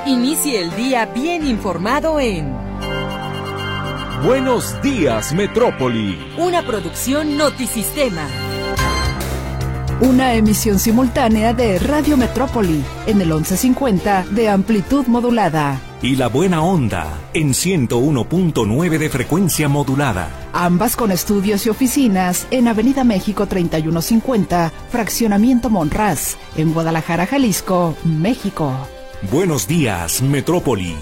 Inicie el día bien informado en Buenos Días, Metrópoli. una producción Notisistema. Una emisión simultánea de Radio Metrópoli en el 1150 de amplitud modulada. Y La Buena Onda en 101.9 de frecuencia modulada. Ambas con estudios y oficinas en Avenida México 3150, Fraccionamiento Monraz, en Guadalajara, Jalisco, México. Buenos Días, Metrópoli.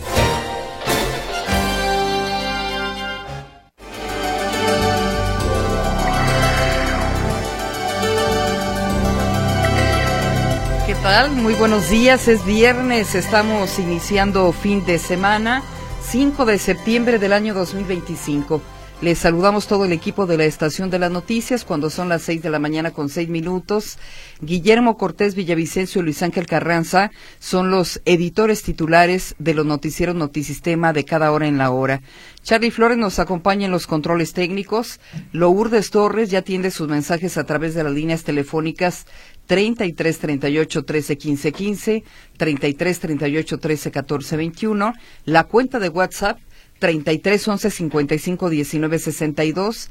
¿Qué tal? Muy buenos días, es viernes, estamos iniciando fin de semana, 5 de septiembre del año 2025. Les saludamos todo el equipo de la Estación de las Noticias cuando son las 6 de la mañana con 6 minutos. Guillermo Cortés Villavicencio y Luis Ángel Carranza son los editores titulares de los noticieros Notisistema de cada hora en la hora. Charlie Flores nos acompaña en los controles técnicos. Lourdes Torres ya atiende sus mensajes a través de las líneas telefónicas 33 38 13 15 15, 33 38 13 14 21, la cuenta de WhatsApp 33 11 55 19 62,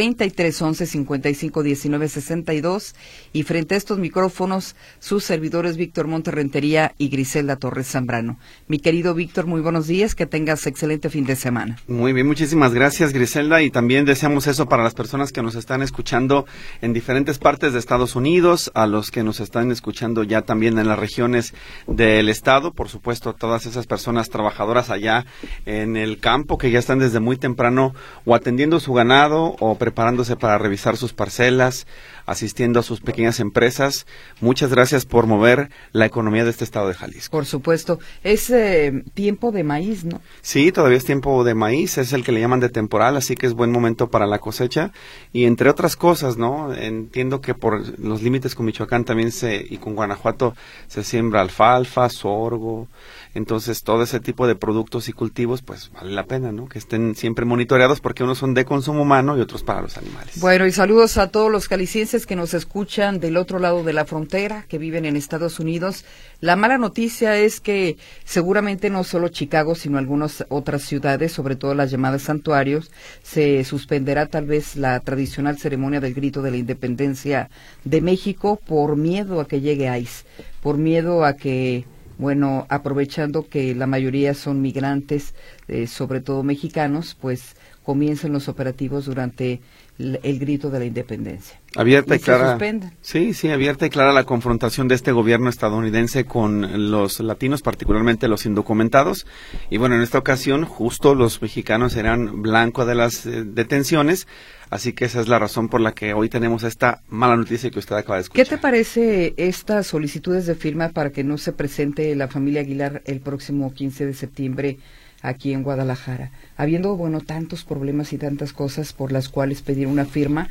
33 11 55 19 62, y frente a estos micrófonos sus servidores Víctor Monterrentería y Griselda Torres Zambrano. Mi querido Víctor, muy buenos días, que tengas excelente fin de semana. Muy bien, muchísimas gracias, Griselda, y también deseamos eso para las personas que nos están escuchando en diferentes partes de Estados Unidos, a los que nos están escuchando ya también en las regiones del estado, por supuesto todas esas personas trabajadoras allá en el campo que ya están desde muy temprano o atendiendo su ganado o preparándose para revisar sus parcelas, asistiendo a sus pequeñas empresas. Muchas gracias por mover la economía de este estado de Jalisco. Por supuesto, es tiempo de maíz, ¿no? Sí, todavía es tiempo de maíz, es el que le llaman de temporal, así que es buen momento para la cosecha, y entre otras cosas, ¿no? Entiendo que por los límites con Michoacán también y con Guanajuato se siembra alfalfa, sorgo. Entonces, todo ese tipo de productos y cultivos, pues vale la pena, ¿no? Que estén siempre monitoreados porque unos son de consumo humano y otros para los animales. Bueno, y saludos a todos los calicienses que nos escuchan del otro lado de la frontera, que viven en Estados Unidos. La mala noticia es que seguramente no solo Chicago, sino algunas otras ciudades, sobre todo las llamadas santuarios, se suspenderá tal vez la tradicional ceremonia del grito de la independencia de México por miedo a que llegue ICE, por miedo a que, bueno, aprovechando que la mayoría son migrantes, sobre todo mexicanos, pues comiencen los operativos durante el grito de la independencia. Abierta y clara. Sí, abierta y clara la confrontación de este gobierno estadounidense con los latinos, particularmente los indocumentados. Y bueno, en esta ocasión justo los mexicanos serán blanco de las detenciones. Así que esa es la razón por la que hoy tenemos esta mala noticia que usted acaba de escuchar. ¿Qué te parece estas solicitudes de firma para que no se presente la familia Aguilar el próximo 15 de septiembre aquí en Guadalajara? Habiendo, bueno, tantos problemas y tantas cosas por las cuales pedir una firma,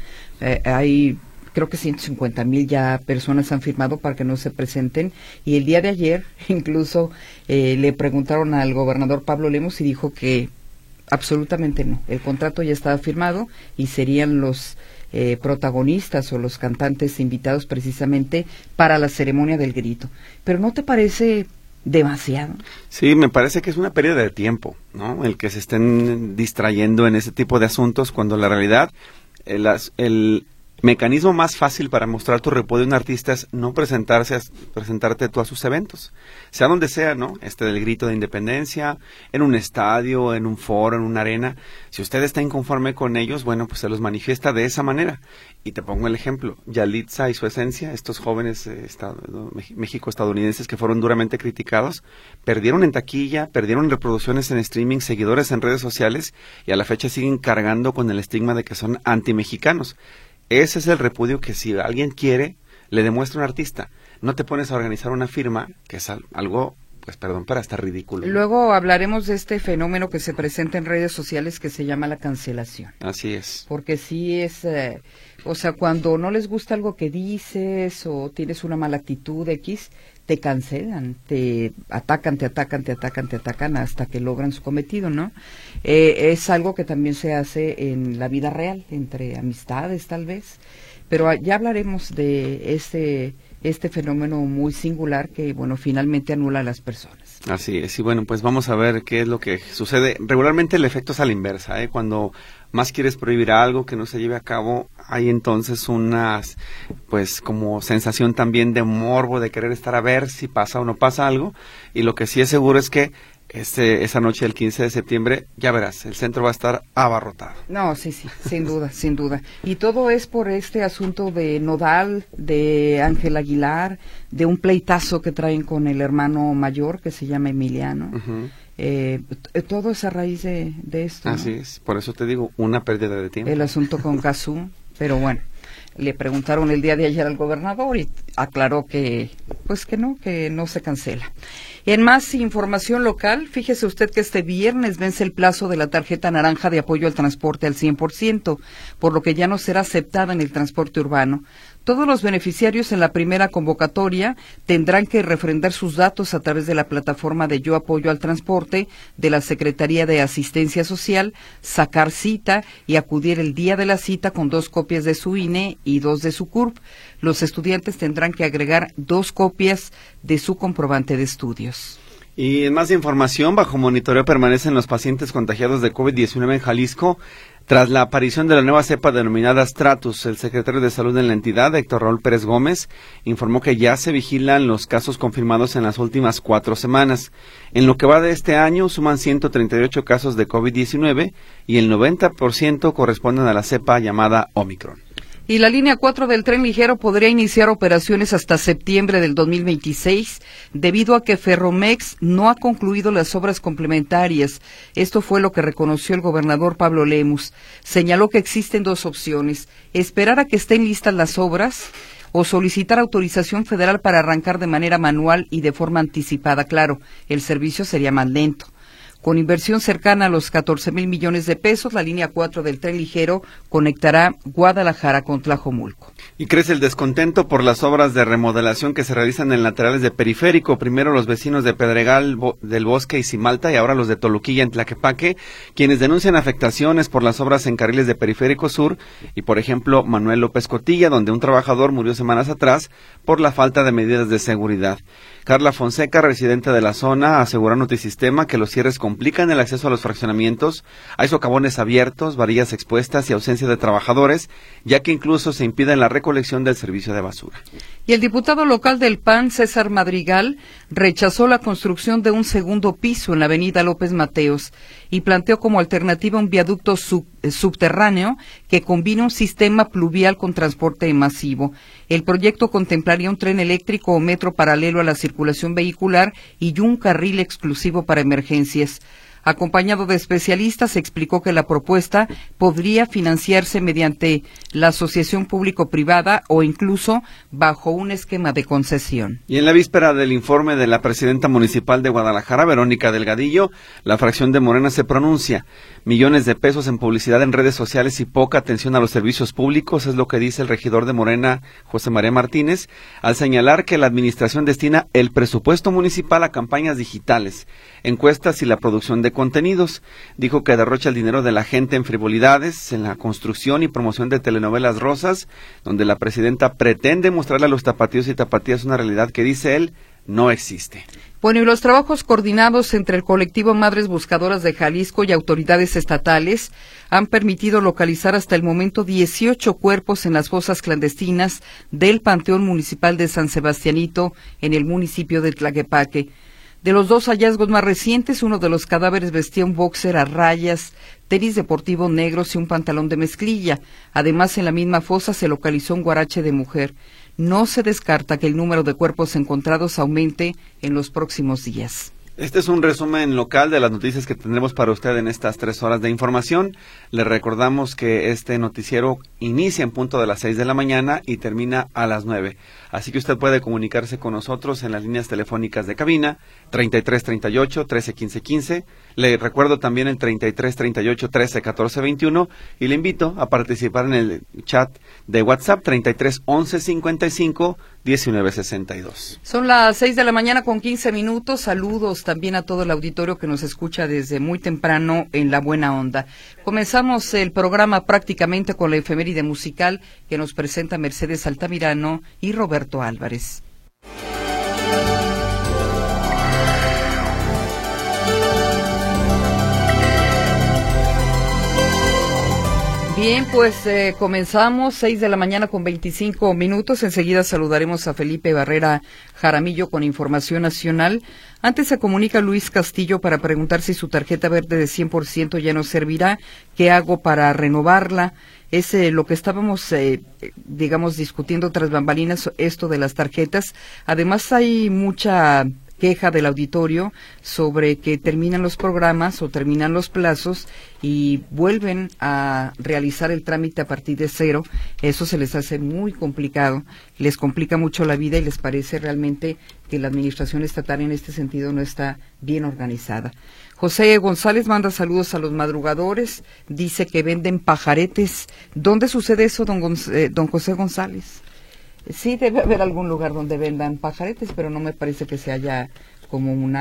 hay creo que 150,000 ya personas han firmado para que no se presenten, y el día de ayer incluso le preguntaron al gobernador Pablo Lemos y dijo que absolutamente no, el contrato ya estaba firmado y serían los protagonistas o los cantantes invitados precisamente para la ceremonia del grito. ¿Pero no te parece demasiado? Sí, me parece que es una pérdida de tiempo, ¿no? El que se estén distrayendo en ese tipo de asuntos cuando la realidad, el mecanismo más fácil para mostrar tu repudio a un artista es no presentarte tú a sus eventos, sea donde sea, ¿no? Del grito de independencia, en un estadio, en un foro, en una arena. Si usted está inconforme con ellos, bueno, pues se los manifiesta de esa manera. Y te pongo el ejemplo, Yalitza y su esencia, estos jóvenes México-estadounidenses que fueron duramente criticados, perdieron en taquilla, perdieron en reproducciones en streaming, seguidores en redes sociales, y a la fecha siguen cargando con el estigma de que son antimexicanos. Ese es el repudio que si alguien quiere, le demuestra a un artista. No te pones a organizar una firma, que es algo, pues perdón, pero hasta ridículo. Luego hablaremos de este fenómeno que se presenta en redes sociales que se llama la cancelación. Así es. Porque sí es, o sea, cuando no les gusta algo que dices o tienes una mala actitud X, te cancelan, te atacan hasta que logran su cometido, ¿no? Es algo que también se hace en la vida real, entre amistades tal vez, pero ya hablaremos de este este fenómeno muy singular que, bueno, finalmente anula a las personas. Así es, y bueno, pues vamos a ver qué es lo que sucede. Regularmente el efecto es a la inversa, cuando más quieres prohibir algo que no se lleve a cabo, hay entonces unas, pues como sensación también de morbo, de querer estar a ver si pasa o no pasa algo, y lo que sí es seguro es que esa noche del 15 de septiembre, ya verás, el centro va a estar abarrotado. No, sí, sin duda, sin duda. Y todo es por este asunto de Nodal, de Ángel Aguilar, de un pleitazo que traen con el hermano mayor que se llama Emiliano. Todo es a raíz de esto, ¿no? Así es, por eso te digo, una pérdida de tiempo. El asunto con Cazú, pero bueno, le preguntaron el día de ayer al gobernador y aclaró que no se cancela. En más información local, fíjese usted que este viernes vence el plazo de la tarjeta naranja de apoyo al transporte al 100%, por lo que ya no será aceptada en el transporte urbano. Todos los beneficiarios en la primera convocatoria tendrán que refrendar sus datos a través de la plataforma de Yo Apoyo al Transporte de la Secretaría de Asistencia Social, sacar cita y acudir el día de la cita con 2 copias de su INE y 2 de su CURP. Los estudiantes tendrán que agregar 2 copias de su comprobante de estudios. Y en más información, bajo monitoreo permanecen los pacientes contagiados de COVID-19 en Jalisco. Tras la aparición de la nueva cepa denominada Stratus, el secretario de Salud en la entidad, Héctor Raúl Pérez Gómez, informó que ya se vigilan los casos confirmados en las últimas 4 semanas. En lo que va de este año, suman 138 casos de COVID-19 y el 90% corresponden a la cepa llamada Omicron. Y la línea 4 del tren ligero podría iniciar operaciones hasta septiembre del 2026, debido a que Ferromex no ha concluido las obras complementarias. Esto fue lo que reconoció el gobernador Pablo Lemus. Señaló que existen 2 opciones: esperar a que estén listas las obras o solicitar autorización federal para arrancar de manera manual y de forma anticipada. Claro, el servicio sería más lento. Con inversión cercana a los 14,000 millones de pesos, la línea 4 del tren ligero conectará Guadalajara con Tlajomulco. Y crece el descontento por las obras de remodelación que se realizan en laterales de Periférico. Primero los vecinos de Pedregal del Bosque y Cimalta, y ahora los de Toluquilla en Tlaquepaque, quienes denuncian afectaciones por las obras en carriles de Periférico Sur. Y por ejemplo, Manuel López Cotilla, donde un trabajador murió semanas atrás por la falta de medidas de seguridad. Carla Fonseca, residente de la zona, aseguró a Notisistema que los cierres complican el acceso a los fraccionamientos. Hay socavones abiertos, varillas expuestas y ausencia de trabajadores, ya que incluso se impide la recolección del servicio de basura. Y el diputado local del PAN, César Madrigal, rechazó la construcción de un segundo piso en la avenida López Mateos y planteó como alternativa un viaducto subterráneo que combine un sistema pluvial con transporte masivo. El proyecto contemplaría un tren eléctrico o metro paralelo a la circulación vehicular y un carril exclusivo para emergencias. Acompañado de especialistas, explicó que la propuesta podría financiarse mediante la asociación público-privada o incluso bajo un esquema de concesión. Y en la víspera del informe de la presidenta municipal de Guadalajara, Verónica Delgadillo, la fracción de Morena se pronuncia. Millones de pesos en publicidad en redes sociales y poca atención a los servicios públicos, es lo que dice el regidor de Morena, José María Martínez, al señalar que la administración destina el presupuesto municipal a campañas digitales, encuestas y la producción de contenidos. Dijo que derrocha el dinero de la gente en frivolidades, en la construcción y promoción de telenovelas rosas, donde la presidenta pretende mostrarle a los tapatíos y tapatías una realidad que, dice él, no existe. Bueno, y los trabajos coordinados entre el colectivo Madres Buscadoras de Jalisco y autoridades estatales han permitido localizar hasta el momento 18 cuerpos en las fosas clandestinas del Panteón Municipal de San Sebastianito, en el municipio de Tlaquepaque. De los 2 hallazgos más recientes, uno de los cadáveres vestía un boxer a rayas, tenis deportivos negros y un pantalón de mezclilla. Además, en la misma fosa se localizó un guarache de mujer. No se descarta que el número de cuerpos encontrados aumente en los próximos días. Este es un resumen local de las noticias que tendremos para usted en estas 3 horas de información. Le recordamos que este noticiero inicia en punto de las 6 de la mañana y termina a las 9. Así que usted puede comunicarse con nosotros en las líneas telefónicas de cabina, 3338-131515. Le recuerdo también el 3338-131421 y le invito a participar en el chat de WhatsApp 3311551962. Son las 6 de la mañana con 15 minutos. Saludos también a todo el auditorio que nos escucha desde muy temprano en La Buena Onda. Comenzamos el programa prácticamente con la efeméride musical que nos presenta Mercedes Altamirano y Roberto Álvarez. Bien, pues comenzamos, 6 de la mañana con 25 minutos. Enseguida saludaremos a Felipe Barrera Jaramillo con información nacional. Antes se comunica Luis Castillo para preguntar si su tarjeta verde de 100% ya no servirá. ¿Qué hago para renovarla? Es lo que estábamos, discutiendo tras bambalinas, esto de las tarjetas. Además hay mucha queja del auditorio sobre que terminan los programas o terminan los plazos y vuelven a realizar el trámite a partir de cero. Eso se les hace muy complicado, les complica mucho la vida y les parece realmente que la administración estatal en este sentido no está bien organizada. José González manda saludos a los madrugadores, dice que venden pajaretes. ¿Dónde sucede eso, don José González? Sí, debe haber algún lugar donde vendan pajaretes, pero no me parece que se haya como un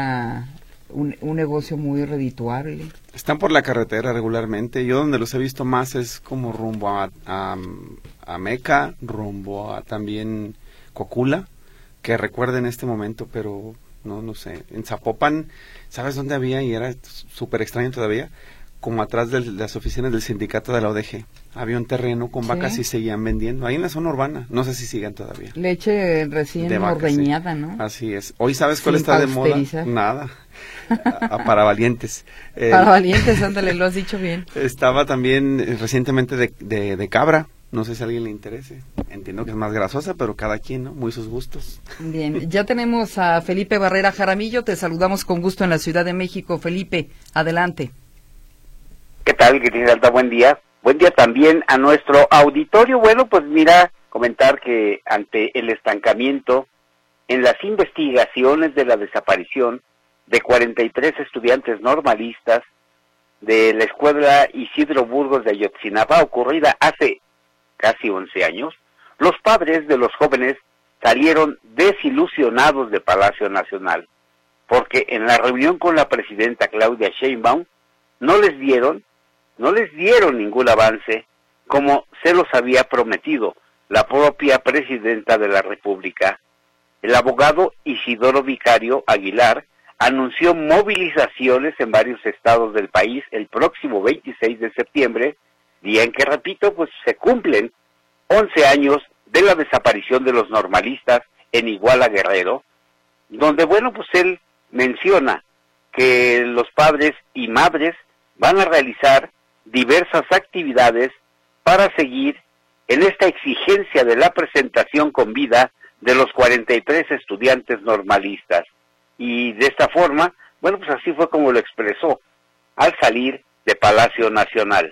negocio muy redituable. Están por la carretera regularmente. Yo donde los he visto más es como rumbo a Meca, rumbo a también Cocula, que recuerdo en este momento, pero no sé. En Zapopan, ¿sabes dónde había? Y era súper extraño todavía, como atrás de las oficinas del sindicato de la ODG. Había un terreno con vacas y seguían vendiendo. Ahí en la zona urbana. No sé si sigan todavía. Leche recién ordeñada, sí. ¿No? Así es. Hoy, ¿sabes cuál está de moda? Nada. Para valientes. Para valientes, ándale, lo has dicho bien. Estaba también recientemente de cabra. No sé si a alguien le interese. Entiendo que es más grasosa, pero cada quien, ¿no? Muy sus gustos. Bien, ya tenemos a Felipe Barrera Jaramillo. Te saludamos con gusto en la Ciudad de México. Felipe, adelante. ¿Qué tal, Griselda? Buen día. Buen día también a nuestro auditorio. Bueno, pues mira, comentar que ante el estancamiento en las investigaciones de la desaparición de 43 estudiantes normalistas de la escuela Isidro Burgos de Ayotzinapa, ocurrida hace casi 11 años, los padres de los jóvenes salieron desilusionados de Palacio Nacional, porque en la reunión con la presidenta Claudia Sheinbaum no les dieron ningún avance como se los había prometido la propia presidenta de la República. El abogado Isidoro Vicario Aguilar anunció movilizaciones en varios estados del país el próximo 26 de septiembre, día en que, repito, pues se cumplen 11 años de la desaparición de los normalistas en Iguala, Guerrero, donde, bueno, pues él menciona que los padres y madres van a realizar diversas actividades para seguir en esta exigencia de la presentación con vida de los 43 estudiantes normalistas. Y de esta forma, bueno, pues así fue como lo expresó al salir de Palacio Nacional.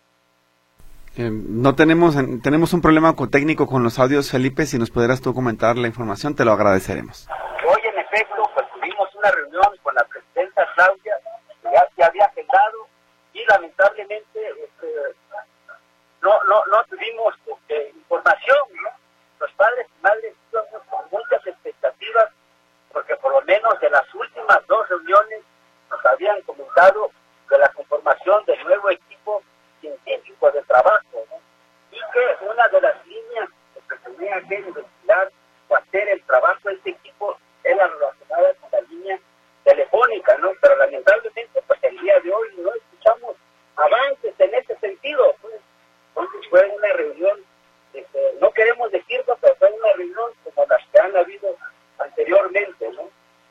No tenemos un problema técnico con los audios, Felipe. Si nos pudieras tú comentar la información, te lo agradeceremos. Hoy, en efecto, pues tuvimos una reunión con la presidenta Claudia, que ya se había agendado, y lamentablemente no tuvimos información, ¿no? Los padres y madres íbamos con muchas expectativas, porque por lo menos de las últimas 2 reuniones nos habían comentado de la conformación del nuevo equipo científico de trabajo, ¿no? Y que una de las líneas que se tenía que investigar o hacer el trabajo de este equipo era relacionada con la línea telefónica, ¿no? Pero lamentablemente, pues el día de hoy no escuchamos avances en ese sentido, pues. Entonces fue una reunión, no queremos decirlo, pero fue una reunión como las que han habido anteriormente, ¿no?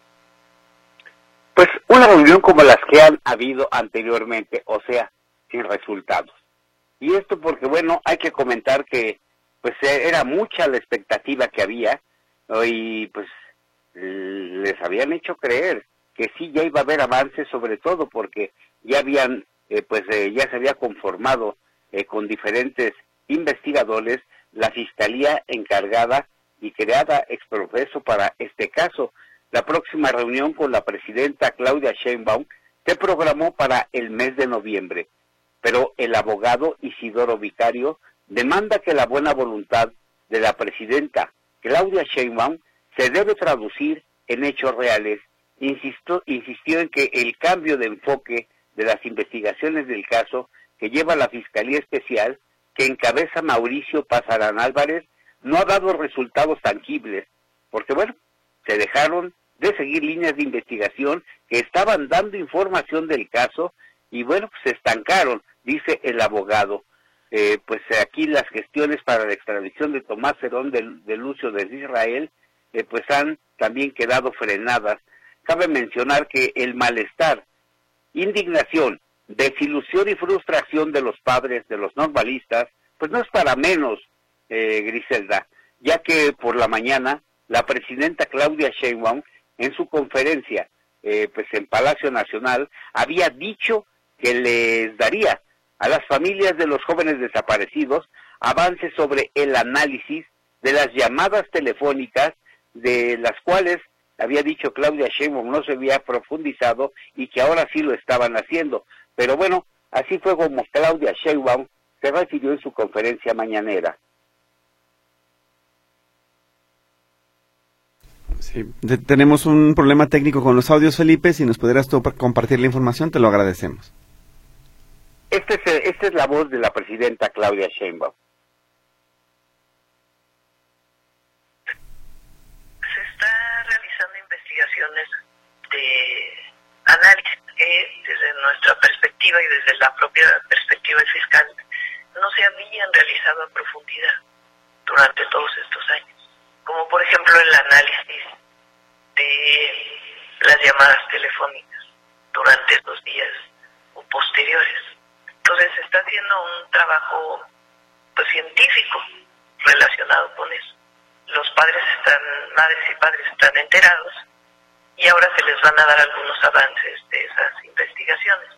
Pues una reunión como las que han habido anteriormente, o sea, sin resultados. Y esto porque, bueno, hay que comentar que pues era mucha la expectativa que había, ¿no? Y pues les habían hecho creer que sí ya iba a haber avances, sobre todo porque ya habían ya se había conformado con diferentes investigadores la fiscalía encargada y creada ex profeso para este caso. La próxima reunión con la presidenta Claudia Sheinbaum se programó para el mes de noviembre, pero el abogado Isidoro Vicario demanda que la buena voluntad de la presidenta Claudia Sheinbaum se debe traducir en hechos reales insistió en que el cambio de enfoque de las investigaciones del caso que lleva la Fiscalía Especial, que encabeza Mauricio Pasarán Álvarez, no ha dado resultados tangibles, porque bueno, se dejaron de seguir líneas de investigación que estaban dando información del caso y bueno, pues se estancaron, dice el abogado. Pues aquí las gestiones para la extradición de Tomás Herón de Lucio desde Israel, pues han también quedado frenadas. Cabe mencionar que el malestar, indignación, desilusión y frustración de los padres de los normalistas, pues no es para menos, Griselda, ya que por la mañana la presidenta Claudia Sheinbaum en su conferencia pues en Palacio Nacional había dicho que les daría a las familias de los jóvenes desaparecidos avances sobre el análisis de las llamadas telefónicas, de las cuales había dicho Claudia Sheinbaum no se había profundizado y que ahora sí lo estaban haciendo. Pero bueno, así fue como Claudia Sheinbaum se refirió en su conferencia mañanera. Sí, tenemos un problema técnico con los audios, Felipe. Si nos pudieras tú compartir la información, te lo agradecemos. Esta es la voz de la presidenta Claudia Sheinbaum. Se está realizando investigaciones de análisis que desde nuestra perspectiva y desde la propia perspectiva fiscal no se habían realizado a profundidad durante todos estos años, como por ejemplo el análisis de las llamadas telefónicas durante estos días o posteriores. Entonces se está haciendo un trabajo pues científico relacionado con eso. Los madres y padres están enterados y ahora se les van a dar algunos avances de esas investigaciones.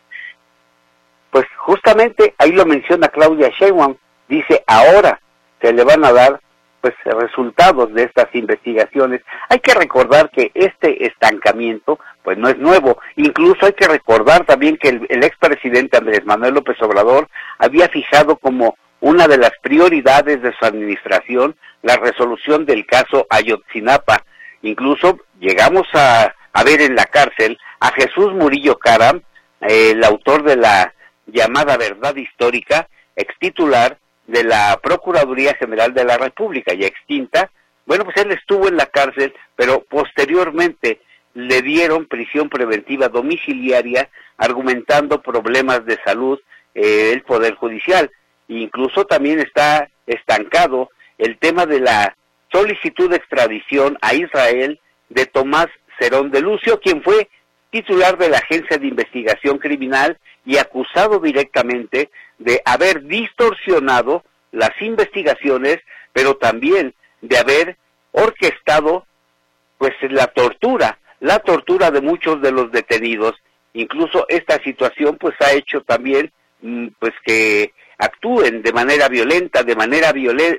Pues justamente ahí lo menciona Claudia Sheinbaum, dice ahora se le van a dar pues resultados de estas investigaciones. Hay que recordar que este estancamiento pues no es nuevo, incluso hay que recordar también que el expresidente Andrés Manuel López Obrador había fijado como una de las prioridades de su administración la resolución del caso Ayotzinapa. Incluso llegamos a ver en la cárcel a Jesús Murillo Caram, el autor de la llamada Verdad Histórica, extitular de la Procuraduría General de la República, ya extinta. Bueno, pues él estuvo en la cárcel, pero posteriormente le dieron prisión preventiva domiciliaria, argumentando problemas de salud el Poder Judicial. Incluso también está estancado el tema de la solicitud de extradición a Israel de Tomás Herón de Lucio, quien fue titular de la Agencia de Investigación Criminal y acusado directamente de haber distorsionado las investigaciones, pero también de haber orquestado pues la tortura de muchos de los detenidos. Incluso esta situación pues ha hecho también pues que actúen de manera violenta, de manera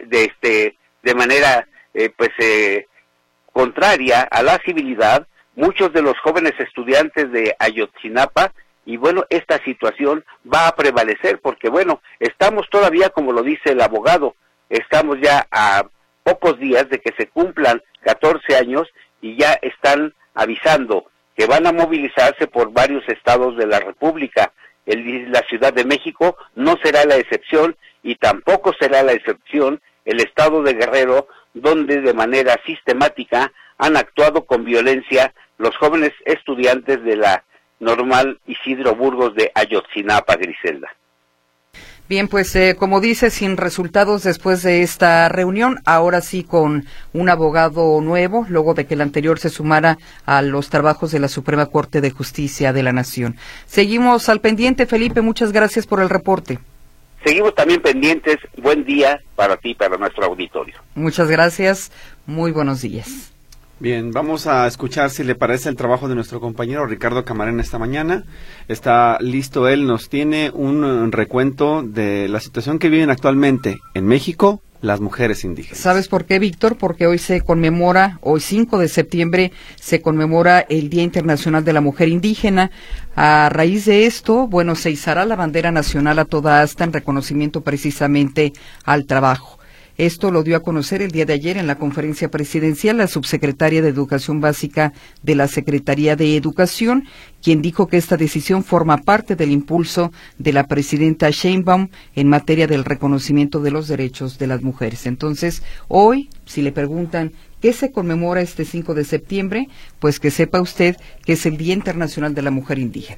contraria a la civilidad muchos de los jóvenes estudiantes de Ayotzinapa. Y bueno, esta situación va a prevalecer porque bueno, estamos todavía, como lo dice el abogado, estamos ya a pocos días de que se cumplan 14 años y ya están avisando que van a movilizarse por varios estados de la República. La Ciudad de México no será la excepción y tampoco será la excepción el estado de Guerrero, donde de manera sistemática han actuado con violencia los jóvenes estudiantes de la Normal Isidro Burgos de Ayotzinapa, Griselda. Bien, pues como dice, sin resultados después de esta reunión, ahora sí con un abogado nuevo, luego de que el anterior se sumara a los trabajos de la Suprema Corte de Justicia de la Nación. Seguimos al pendiente, Felipe, muchas gracias por el reporte. Seguimos también pendientes, buen día para ti y para nuestro auditorio. Muchas gracias, muy buenos días. Bien, vamos a escuchar si le parece el trabajo de nuestro compañero Ricardo Camarena esta mañana. Está listo él, nos tiene un recuento de la situación que viven actualmente en México las mujeres indígenas. ¿Sabes por qué, Víctor? Porque hoy 5 de septiembre, se conmemora el Día Internacional de la Mujer Indígena. A raíz de esto, bueno, se izará la bandera nacional a toda asta en reconocimiento precisamente al trabajo. Esto lo dio a conocer el día de ayer en la conferencia presidencial la subsecretaria de Educación Básica de la Secretaría de Educación, quien dijo que esta decisión forma parte del impulso de la presidenta Sheinbaum en materia del reconocimiento de los derechos de las mujeres. Entonces, hoy, si le preguntan ¿qué se conmemora este 5 de septiembre? Pues que sepa usted que es el Día Internacional de la Mujer Indígena.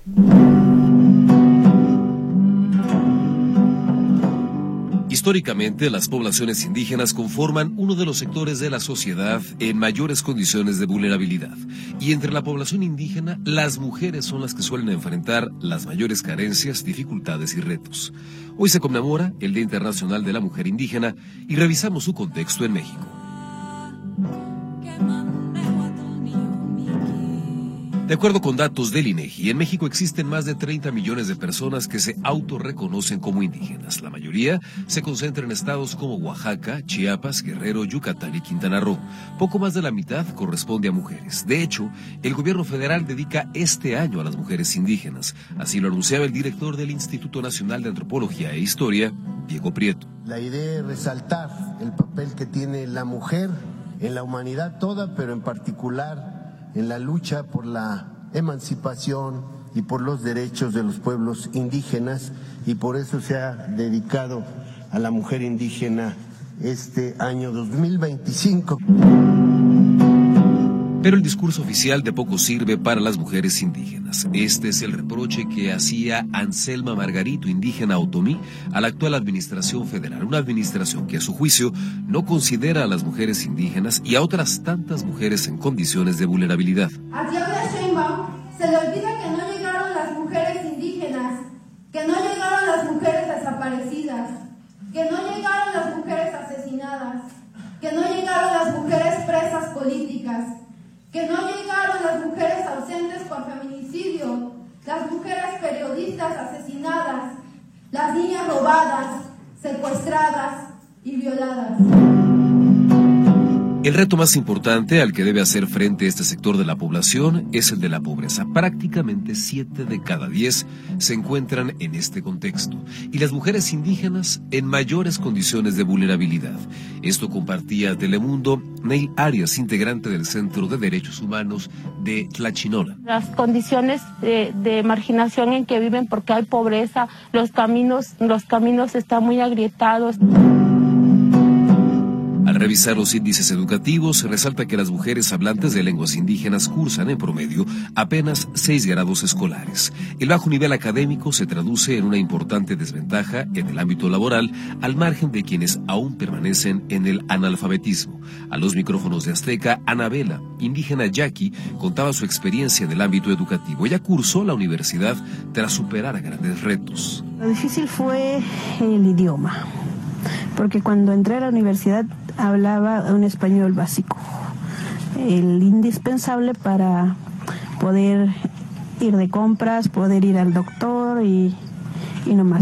Históricamente, las poblaciones indígenas conforman uno de los sectores de la sociedad en mayores condiciones de vulnerabilidad. Y entre la población indígena, las mujeres son las que suelen enfrentar las mayores carencias, dificultades y retos. Hoy se conmemora el Día Internacional de la Mujer Indígena y revisamos su contexto en México. De acuerdo con datos del INEGI, en México existen más de 30 millones de personas que se autorreconocen como indígenas. La mayoría se concentra en estados como Oaxaca, Chiapas, Guerrero, Yucatán y Quintana Roo. Poco más de la mitad corresponde a mujeres. De hecho, el gobierno federal dedica este año a las mujeres indígenas. Así lo anunciaba el director del Instituto Nacional de Antropología e Historia, Diego Prieto. La idea es resaltar el papel que tiene la mujer en la humanidad toda, pero en particular en la lucha por la emancipación y por los derechos de los pueblos indígenas, y por eso se ha dedicado a la mujer indígena este año 2025. Pero el discurso oficial de poco sirve para las mujeres indígenas. Este es el reproche que hacía Anselma Margarito, indígena otomí, a la actual administración federal. Una administración que a su juicio no considera a las mujeres indígenas y a otras tantas mujeres en condiciones de vulnerabilidad. A Claudia Sheinbaum se le olvida que no llegaron las mujeres indígenas, que no llegaron las mujeres desaparecidas, que no llegaron las mujeres asesinadas, que no llegaron las mujeres presas políticas, que no llegaron las mujeres ausentes por feminicidio, las mujeres periodistas asesinadas, las niñas robadas, secuestradas y violadas. El reto más importante al que debe hacer frente este sector de la población es el de la pobreza. Prácticamente 7 de cada 10 se encuentran en este contexto, y las mujeres indígenas en mayores condiciones de vulnerabilidad. Esto compartía Telemundo Neil Arias, integrante del Centro de Derechos Humanos de Tlachinola. Las condiciones de marginación en que viven porque hay pobreza, los caminos están muy agrietados. Al revisar los índices educativos, se resalta que las mujeres hablantes de lenguas indígenas cursan en promedio apenas 6 grados escolares. El bajo nivel académico se traduce en una importante desventaja en el ámbito laboral, al margen de quienes aún permanecen en el analfabetismo. A los micrófonos de Azteca, Anabela, indígena yaqui, contaba su experiencia en el ámbito educativo. Ella cursó la universidad tras superar grandes retos. Lo difícil fue el idioma, porque cuando entré a la universidad hablaba un español básico, el indispensable para poder ir de compras, poder ir al doctor y no más.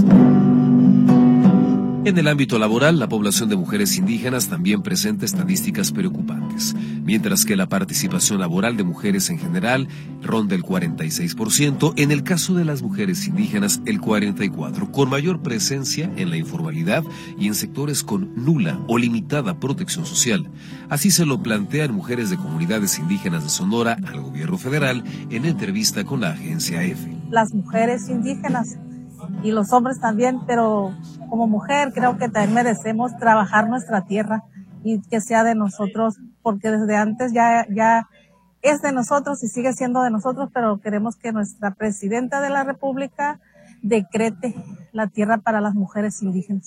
En el ámbito laboral, la población de mujeres indígenas también presenta estadísticas preocupantes. Mientras que la participación laboral de mujeres en general ronda el 46%, en el caso de las mujeres indígenas el 44%, con mayor presencia en la informalidad y en sectores con nula o limitada protección social. Así se lo plantean mujeres de comunidades indígenas de Sonora al gobierno federal en entrevista con la agencia EFE. Las mujeres indígenas y los hombres también, pero como mujer creo que también merecemos trabajar nuestra tierra y que sea de nosotros, porque desde antes ya es de nosotros y sigue siendo de nosotros, pero queremos que nuestra presidenta de la República decrete la tierra para las mujeres indígenas.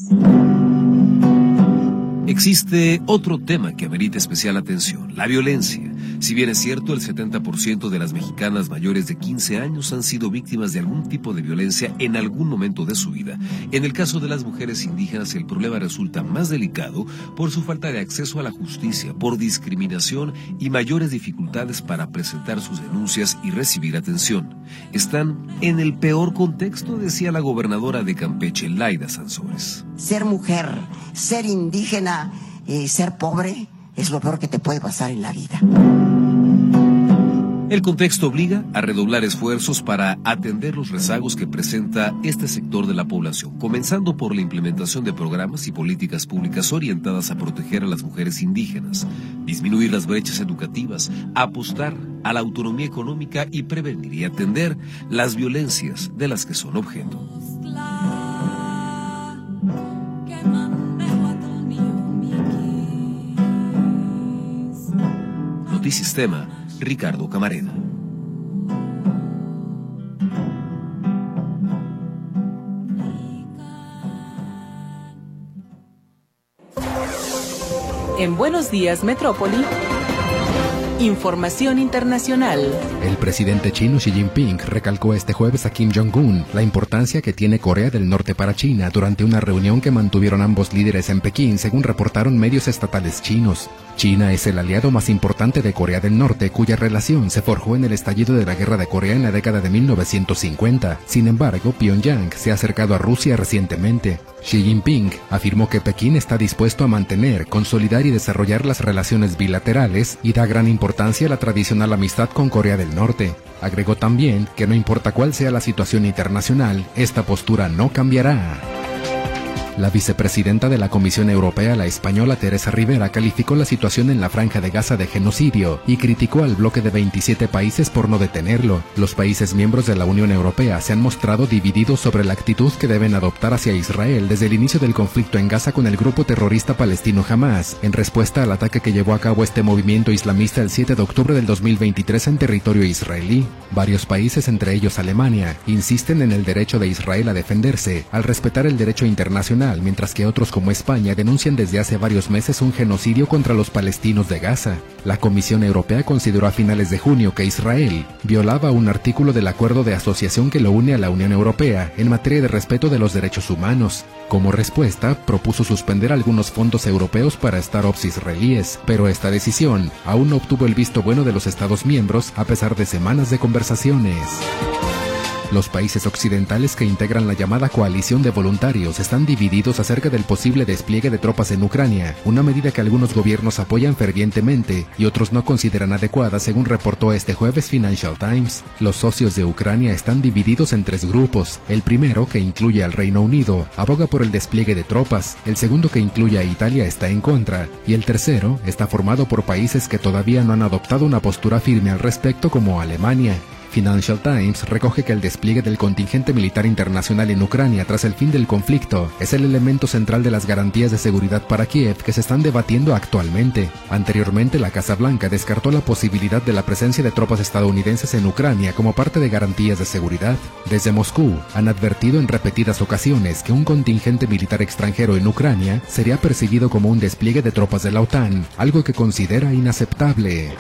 Existe otro tema que amerita especial atención, la violencia. Si bien es cierto, el 70% de las mexicanas mayores de 15 años han sido víctimas de algún tipo de violencia en algún momento de su vida. En el caso de las mujeres indígenas, el problema resulta más delicado por su falta de acceso a la justicia, por discriminación y mayores dificultades para presentar sus denuncias y recibir atención. Están en el peor contexto, decía la gobernadora de Campeche, Laida Sansores. Ser mujer, ser indígena y ser pobre es lo peor que te puede pasar en la vida. El contexto obliga a redoblar esfuerzos para atender los rezagos que presenta este sector de la población, comenzando por la implementación de programas y políticas públicas orientadas a proteger a las mujeres indígenas, disminuir las brechas educativas, apostar a la autonomía económica y prevenir y atender las violencias de las que son objeto. Notisistema, Ricardo Camarena. En Buenos Días Metrópoli, información internacional. El presidente chino Xi Jinping recalcó este jueves a Kim Jong-un la importancia que tiene Corea del Norte para China durante una reunión que mantuvieron ambos líderes en Pekín, según reportaron medios estatales chinos. China es el aliado más importante de Corea del Norte, cuya relación se forjó en el estallido de la Guerra de Corea en la década de 1950. Sin embargo, Pyongyang se ha acercado a Rusia recientemente. Xi Jinping afirmó que Pekín está dispuesto a mantener, consolidar y desarrollar las relaciones bilaterales y da gran importancia a la tradicional amistad con Corea del Norte. Agregó también que no importa cuál sea la situación internacional, esta postura no cambiará. La vicepresidenta de la Comisión Europea, la española Teresa Rivera, calificó la situación en la Franja de Gaza de genocidio y criticó al bloque de 27 países por no detenerlo. Los países miembros de la Unión Europea se han mostrado divididos sobre la actitud que deben adoptar hacia Israel desde el inicio del conflicto en Gaza con el grupo terrorista palestino Hamás, en respuesta al ataque que llevó a cabo este movimiento islamista el 7 de octubre del 2023 en territorio israelí. Varios países, entre ellos Alemania, insisten en el derecho de Israel a defenderse, al respetar el derecho internacional, mientras que otros como España denuncian desde hace varios meses un genocidio contra los palestinos de Gaza. La Comisión Europea consideró a finales de junio que Israel violaba un artículo del acuerdo de asociación que lo une a la Unión Europea en materia de respeto de los derechos humanos. Como respuesta, propuso suspender algunos fondos europeos para startups israelíes, pero esta decisión aún no obtuvo el visto bueno de los Estados miembros a pesar de semanas de conversaciones. Los países occidentales que integran la llamada coalición de voluntarios están divididos acerca del posible despliegue de tropas en Ucrania, una medida que algunos gobiernos apoyan fervientemente y otros no consideran adecuada, según reportó este jueves Financial Times. Los socios de Ucrania están divididos en tres grupos. El primero, que incluye al Reino Unido, aboga por el despliegue de tropas. El segundo, que incluye a Italia, está en contra. Y el tercero está formado por países que todavía no han adoptado una postura firme al respecto, como Alemania. Financial Times recoge que el despliegue del contingente militar internacional en Ucrania tras el fin del conflicto es el elemento central de las garantías de seguridad para Kiev que se están debatiendo actualmente. Anteriormente, la Casa Blanca descartó la posibilidad de la presencia de tropas estadounidenses en Ucrania como parte de garantías de seguridad. Desde Moscú han advertido en repetidas ocasiones que un contingente militar extranjero en Ucrania sería percibido como un despliegue de tropas de la OTAN, algo que considera inaceptable.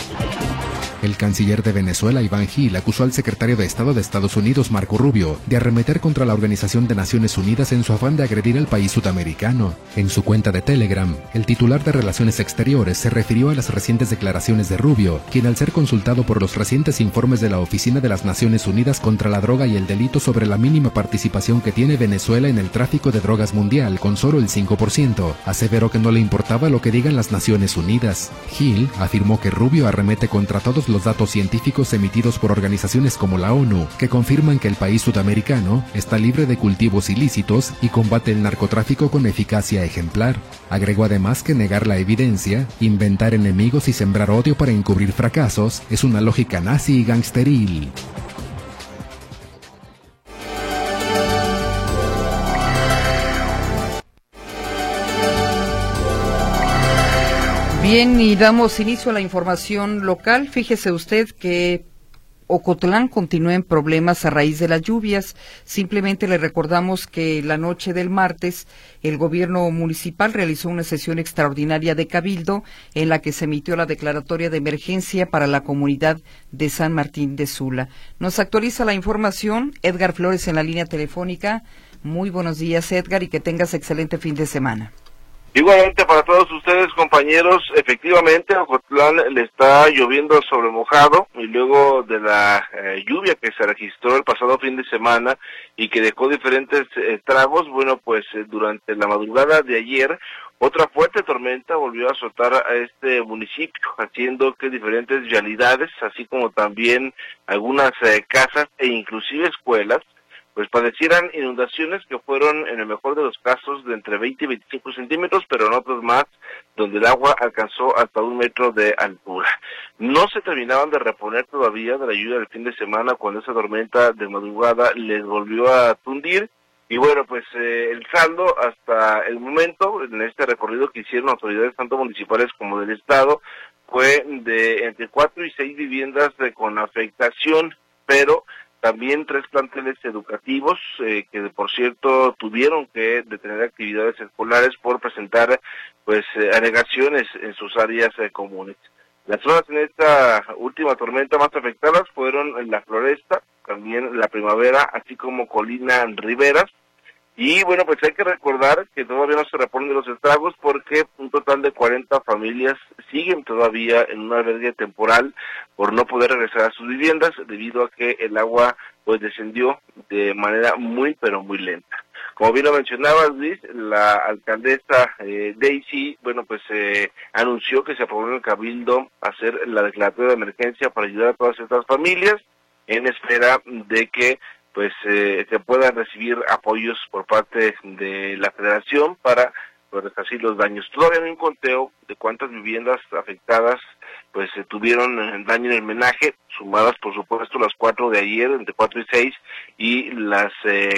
El canciller de Venezuela, Iván Gil, acusó al secretario de Estado de Estados Unidos, Marco Rubio, de arremeter contra la Organización de Naciones Unidas en su afán de agredir al país sudamericano. En su cuenta de Telegram, el titular de Relaciones Exteriores se refirió a las recientes declaraciones de Rubio, quien al ser consultado por los recientes informes de la Oficina de las Naciones Unidas contra la Droga y el Delito sobre la mínima participación que tiene Venezuela en el tráfico de drogas mundial, con solo el 5%, aseveró que no le importaba lo que digan las Naciones Unidas. Gil afirmó que Rubio arremete contra todos los datos científicos emitidos por organizaciones como la ONU, que confirman que el país sudamericano está libre de cultivos ilícitos y combate el narcotráfico con eficacia ejemplar. Agregó además que negar la evidencia, inventar enemigos y sembrar odio para encubrir fracasos es una lógica nazi y gangsteril. Bien, y damos inicio a la información local. Fíjese usted que Ocotlán continúa en problemas a raíz de las lluvias. Simplemente le recordamos que la noche del martes el gobierno municipal realizó una sesión extraordinaria de cabildo en la que se emitió la declaratoria de emergencia para la comunidad de San Martín de Sula. Nos actualiza la información Edgar Flores en la línea telefónica. Muy buenos días, Edgar, y que tengas excelente fin de semana. Igualmente para todos ustedes, compañeros, efectivamente a Ocotlán le está lloviendo sobre mojado y luego de la lluvia que se registró el pasado fin de semana y que dejó diferentes estragos, bueno, pues durante la madrugada de ayer otra fuerte tormenta volvió a azotar a este municipio, haciendo que diferentes vialidades, así como también algunas casas e inclusive escuelas, pues padecieran inundaciones que fueron, en el mejor de los casos, de entre 20 y 25 centímetros, pero en otros más, donde el agua alcanzó hasta 1 metro de altura. No se terminaban de reponer todavía de la lluvia del fin de semana, cuando esa tormenta de madrugada les volvió a tundir. Y bueno, pues el saldo hasta el momento, en este recorrido que hicieron autoridades tanto municipales como del estado, fue de entre 4 y 6 viviendas con afectación, pero también 3 planteles educativos que por cierto tuvieron que detener actividades escolares por presentar pues anegaciones en sus áreas comunes. Las zonas en esta última tormenta más afectadas fueron La Floresta, también La Primavera, así como Colina Riberas. Y bueno, pues hay que recordar que todavía no se reponen los estragos porque un total de 40 familias siguen todavía en un albergue temporal por no poder regresar a sus viviendas debido a que el agua pues descendió de manera muy pero muy lenta. Como bien lo mencionaba Luis, la alcaldesa Daisy, bueno, pues anunció que se aprobó en el Cabildo hacer la declaratoria de emergencia para ayudar a todas estas familias en espera de que pues se puedan recibir apoyos por parte de la Federación para resarcir los daños. Todavía no hay un conteo de cuántas viviendas afectadas pues tuvieron daño en el menaje, sumadas por supuesto las 4 de ayer, entre 4 y 6, y las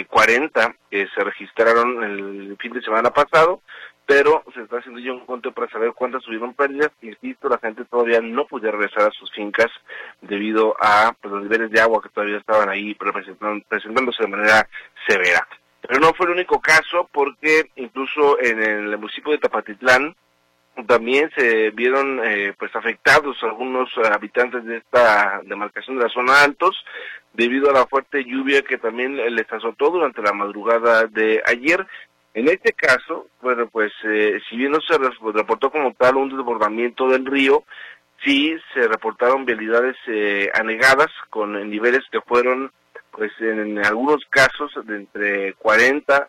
40 que se registraron el fin de semana pasado, pero se está haciendo ya un conteo para saber cuántas tuvieron pérdidas. Insisto, la gente todavía no podía regresar a sus fincas debido a pues, los niveles de agua que todavía estaban ahí presentándose de manera severa. Pero no fue el único caso, porque incluso en el municipio de Tepatitlán también se vieron pues afectados algunos habitantes de esta demarcación de la zona altos debido a la fuerte lluvia que también les azotó durante la madrugada de ayer. En este caso, bueno, pues si bien no se reportó como tal un desbordamiento del río, sí se reportaron vialidades anegadas con niveles que fueron, pues en algunos casos, de entre 40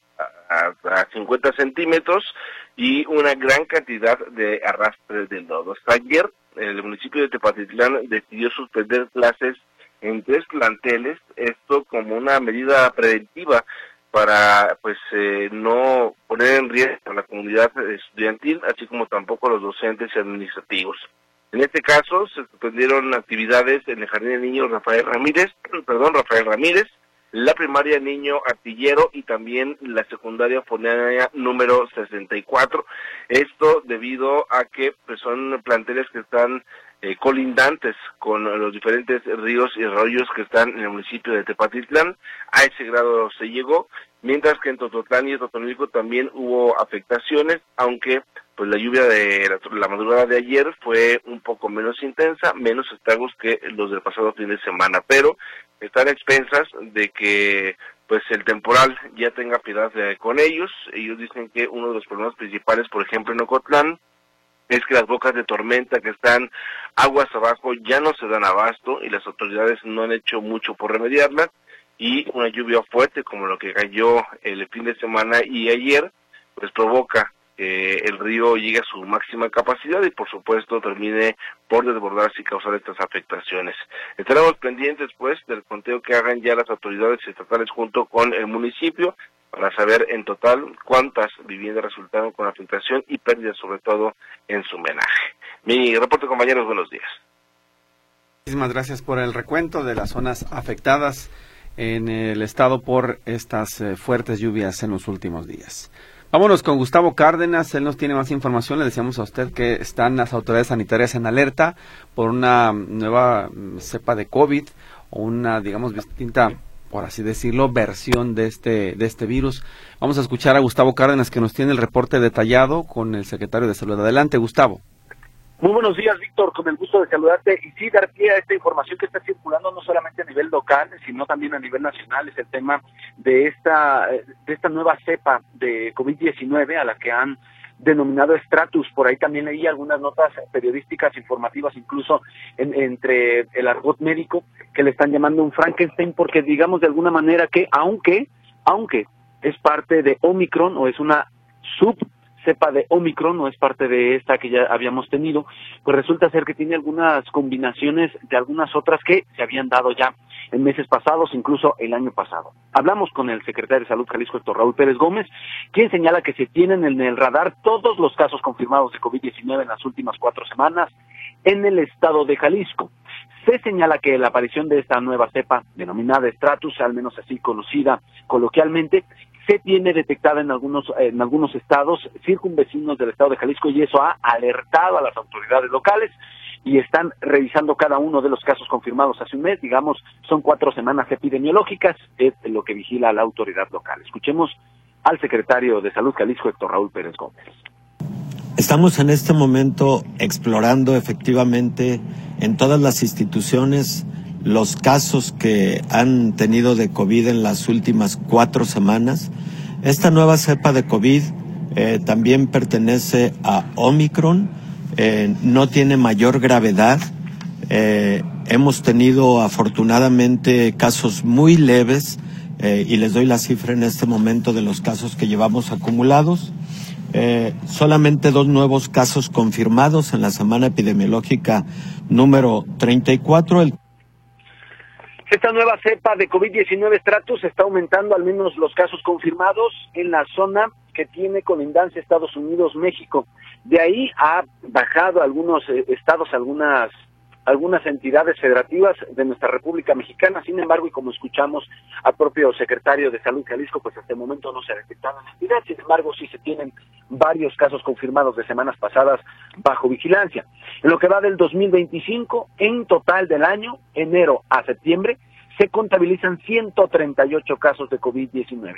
a 50 centímetros y una gran cantidad de arrastre de lodo. Hasta ayer, el municipio de Tepatitlán decidió suspender clases en 3 planteles, esto como una medida preventiva para pues no poner en riesgo a la comunidad estudiantil, así como tampoco a los docentes y administrativos. En este caso se suspendieron actividades en el Jardín de Niños Rafael Ramírez, la primaria Niño Artillero y también la secundaria Fonaria número 64. Esto debido a que pues, son planteles que están colindantes con los diferentes ríos y arroyos que están en el municipio de Tepatitlán. A ese grado se llegó, mientras que en Tototlán y Totonilco también hubo afectaciones, aunque pues la lluvia de la madrugada de ayer fue un poco menos intensa, menos estragos que los del pasado fin de semana, pero están a expensas de que pues el temporal ya tenga piedad con ellos. Ellos dicen que uno de los problemas principales, por ejemplo en Ocotlán, es que las bocas de tormenta que están aguas abajo ya no se dan abasto y las autoridades no han hecho mucho por remediarlas, y una lluvia fuerte como lo que cayó el fin de semana y ayer pues provoca que el río llegue a su máxima capacidad y por supuesto termine por desbordarse y causar estas afectaciones. Estaremos pendientes pues del conteo que hagan ya las autoridades estatales junto con el municipio para saber en total cuántas viviendas resultaron con afectación y pérdidas, sobre todo en su menaje. Mi reporte, compañeros, buenos días. Muchísimas gracias por el recuento de las zonas afectadas en el estado por estas fuertes lluvias en los últimos días. Vámonos con Gustavo Cárdenas, él nos tiene más información. Le decíamos a usted que están las autoridades sanitarias en alerta por una nueva cepa de COVID o una, digamos, distinta, por así decirlo, versión de este virus. Vamos a escuchar a Gustavo Cárdenas, que nos tiene el reporte detallado con el secretario de Salud. Adelante, Gustavo. Muy buenos días, Víctor, con el gusto de saludarte y sí dar pie a esta información que está circulando no solamente a nivel local, sino también a nivel nacional. Es el tema de esta nueva cepa de COVID-19 a la que han denominado Stratus. Por ahí también leí algunas notas periodísticas, informativas, incluso entre el argot médico, que le están llamando un Frankenstein, porque digamos de alguna manera que aunque es parte de Omicron, o es una subcepa de Omicron, no es parte de esta que ya habíamos tenido, pues resulta ser que tiene algunas combinaciones de algunas otras que se habían dado ya en meses pasados, incluso el año pasado. Hablamos con el secretario de Salud Jalisco, Héctor Raúl Pérez Gómez, quien señala que se tienen en el radar todos los casos confirmados de COVID-19 en las últimas 4 semanas en el estado de Jalisco. Se señala que la aparición de esta nueva cepa, denominada Stratus, al menos así conocida coloquialmente, se tiene detectada en algunos estados circunvecinos del estado de Jalisco, y eso ha alertado a las autoridades locales, y están revisando cada uno de los casos confirmados hace un mes. Digamos, son 4 semanas epidemiológicas, es lo que vigila la autoridad local. Escuchemos al secretario de Salud Jalisco, Héctor Raúl Pérez Gómez. Estamos en este momento explorando efectivamente en todas las instituciones los casos que han tenido de COVID en las últimas 4 semanas. Esta nueva cepa de COVID también pertenece a Omicron. No tiene mayor gravedad. Hemos tenido afortunadamente casos muy leves, y les doy la cifra en este momento de los casos que llevamos acumulados. Solamente 2 nuevos casos confirmados en la semana epidemiológica número 34. Esta nueva cepa de COVID-19 Stratus está aumentando al menos los casos confirmados en la zona que tiene colindancia Estados Unidos, México. De ahí ha bajado algunos estados, algunas entidades federativas de nuestra República Mexicana. Sin embargo, y como escuchamos al propio secretario de Salud Jalisco, pues hasta el momento no se ha detectado en la entidad. Sin embargo, sí se tienen varios casos confirmados de semanas pasadas bajo vigilancia. En lo que va del 2025, en total del año, enero a septiembre, se contabilizan 138 casos de COVID-19.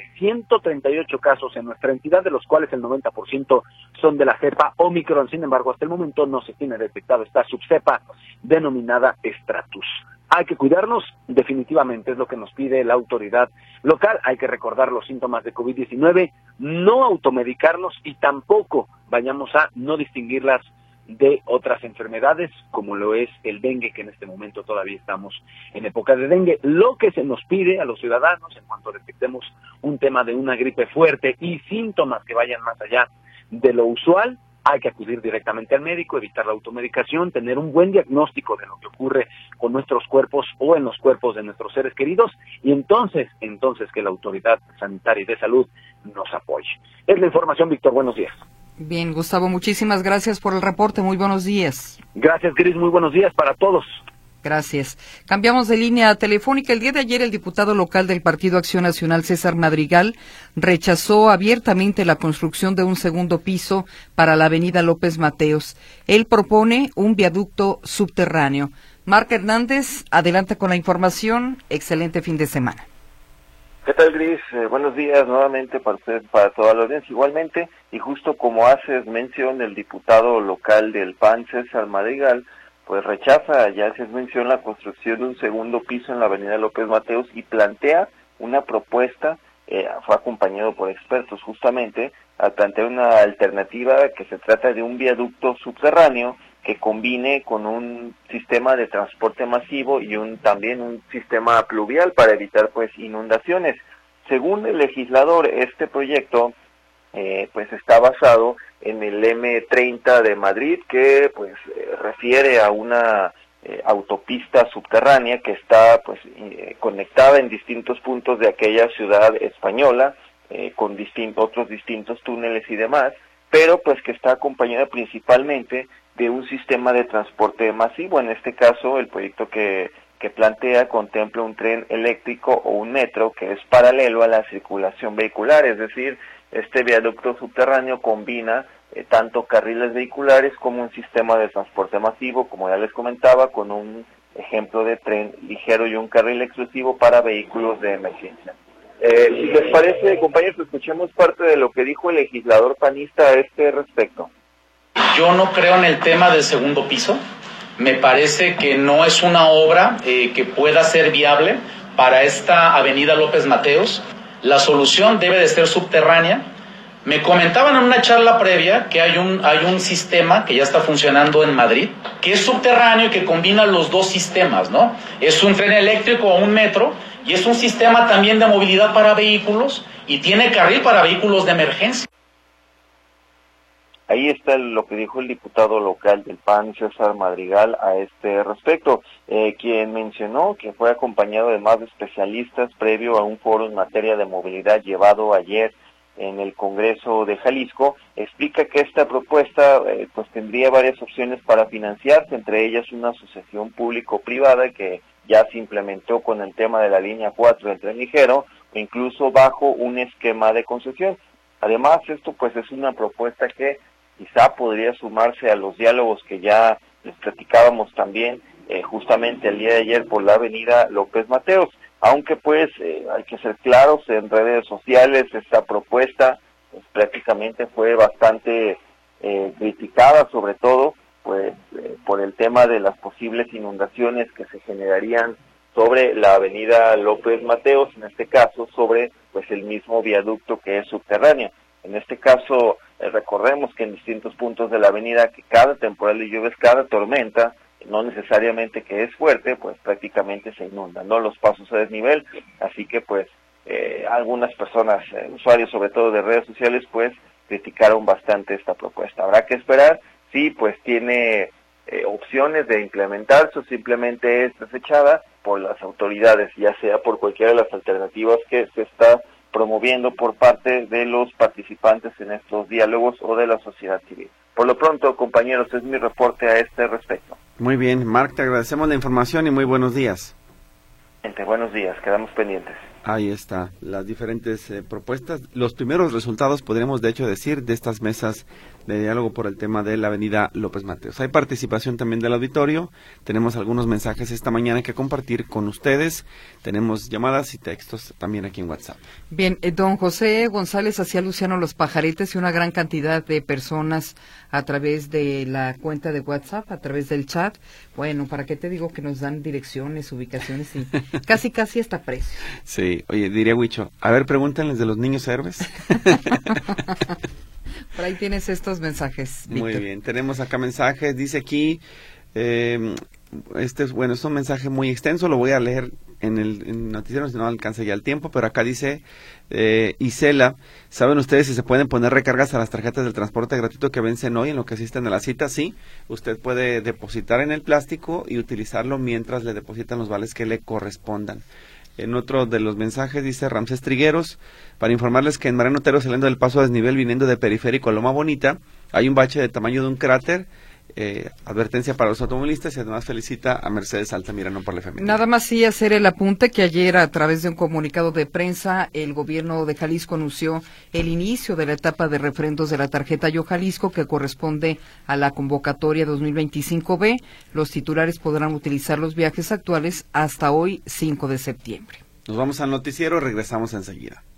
138 casos en nuestra entidad, de los cuales el 90% son de la cepa Omicron. Sin embargo, hasta el momento no se tiene detectado esta subcepa denominada Stratus. Hay que cuidarnos, definitivamente, es lo que nos pide la autoridad local. Hay que recordar los síntomas de COVID-19, no automedicarnos, y tampoco vayamos a no distinguirlas de otras enfermedades, como lo es el dengue, que en este momento todavía estamos en época de dengue. Lo que se nos pide a los ciudadanos, en cuanto detectemos un tema de una gripe fuerte y síntomas que vayan más allá de lo usual, hay que acudir directamente al médico, evitar la automedicación, tener un buen diagnóstico de lo que ocurre con nuestros cuerpos o en los cuerpos de nuestros seres queridos, y entonces que la autoridad sanitaria y de salud nos apoye. Es la información, Víctor. Buenos días. Bien, Gustavo, muchísimas gracias por el reporte. Muy buenos días. Gracias, Gris. Muy buenos días para todos. Gracias. Cambiamos de línea telefónica. El día de ayer, el diputado local del Partido Acción Nacional, César Madrigal, rechazó abiertamente la construcción de un segundo piso para la avenida López Mateos. Él propone un viaducto subterráneo. Marca Hernández, adelante con la información. Excelente fin de semana. ¿Qué tal, Gris? Buenos días nuevamente para usted, para toda la audiencia. Igualmente, y justo como haces mención, el diputado local del PAN, César Madrigal, pues rechaza, ya haces mención, la construcción de un segundo piso en la avenida López Mateos y plantea una propuesta, fue acompañado por expertos justamente, al plantear una alternativa que se trata de un viaducto subterráneo que combine con un sistema de transporte masivo y también un sistema pluvial para evitar pues inundaciones. Según el legislador, este proyecto pues está basado en el M30 de Madrid, que pues refiere a una autopista subterránea que está pues conectada en distintos puntos de aquella ciudad española, con otros distintos túneles y demás, pero pues que está acompañada principalmente de un sistema de transporte masivo. En este caso, el proyecto que plantea contempla un tren eléctrico o un metro que es paralelo a la circulación vehicular, es decir, este viaducto subterráneo combina tanto carriles vehiculares como un sistema de transporte masivo, como ya les comentaba, con un ejemplo de tren ligero y un carril exclusivo para vehículos de emergencia. Si les parece, compañeros, escuchemos parte de lo que dijo el legislador panista a este respecto. Yo no creo en el tema del segundo piso. Me parece que no es una obra que pueda ser viable para esta avenida López Mateos. La solución debe de ser subterránea, Me comentaban en una charla previa que hay un sistema que ya está funcionando en Madrid, que es subterráneo y que combina los dos sistemas, ¿no? Es un tren eléctrico o un metro y es un sistema también de movilidad para vehículos y tiene carril para vehículos de emergencia. Ahí está lo que dijo el diputado local del PAN, César Madrigal, a este respecto, quien mencionó que fue acompañado de más especialistas previo a un foro en materia de movilidad llevado ayer en el Congreso de Jalisco. Explica que esta propuesta pues tendría varias opciones para financiarse, entre ellas una asociación público-privada que ya se implementó con el tema de la línea 4 del tren ligero, o incluso bajo un esquema de concesión. Además, esto pues es una propuesta que quizá podría sumarse a los diálogos que ya les platicábamos también justamente el día de ayer por la avenida López Mateos. Aunque pues hay que ser claros, en redes sociales esta propuesta pues, prácticamente fue bastante criticada, sobre todo pues por el tema de las posibles inundaciones que se generarían sobre la avenida López Mateos, en este caso sobre pues el mismo viaducto que es subterráneo. En este caso recordemos que en distintos puntos de la avenida, que cada temporal de lluvias, cada tormenta, no necesariamente que es fuerte, pues prácticamente se inundan, ¿no? Los pasos a desnivel, así que pues algunas personas, usuarios sobre todo de redes sociales, pues criticaron bastante esta propuesta. Habrá que esperar si pues tiene opciones de implementarse o simplemente es desechada por las autoridades, ya sea por cualquiera de las alternativas que se está promoviendo por parte de los participantes en estos diálogos o de la sociedad civil. Por lo pronto, compañeros, es mi reporte a este respecto. Muy bien, Marc, te agradecemos la información y muy buenos días. Buenos días, quedamos pendientes. Ahí está, las diferentes propuestas, los primeros resultados, podríamos de hecho decir, de estas mesas de diálogo por el tema de la avenida López Mateos. Hay participación también del auditorio, tenemos algunos mensajes esta mañana que compartir con ustedes, tenemos llamadas y textos también aquí en WhatsApp. Bien, don José González hacía Luciano Los Pajaretes y una gran cantidad de personas a través de la cuenta de WhatsApp, a través del chat. Bueno, ¿para qué te digo que nos dan direcciones, ubicaciones y casi hasta precios? Sí, oye, diría Huicho, a ver, pregúntenles de los niños héroes. Por ahí tienes estos mensajes, Víctor. Muy bien, tenemos acá mensajes, dice aquí, es un mensaje muy extenso, lo voy a leer en el noticiero, si no alcanza ya el tiempo, pero acá dice, Isela, ¿saben ustedes si se pueden poner recargas a las tarjetas del transporte gratuito que vencen hoy en lo que asisten a la cita? Sí, usted puede depositar en el plástico y utilizarlo mientras le depositan los vales que le correspondan. En otro de los mensajes dice Ramsés Trigueros, para informarles que en Mariano Otero, saliendo del paso a desnivel viniendo de Periférico a Loma Bonita, hay un bache de tamaño de un cráter, advertencia para los automovilistas, y además felicita a Mercedes Altamirano por la femenina. Nada más sí hacer el apunte que ayer, a través de un comunicado de prensa, el gobierno de Jalisco anunció el inicio de la etapa de refrendos de la tarjeta Yo Jalisco, que corresponde a la convocatoria 2025B. Los titulares podrán utilizar los viajes actuales hasta hoy, 5 de septiembre. Nos vamos al noticiero, regresamos enseguida.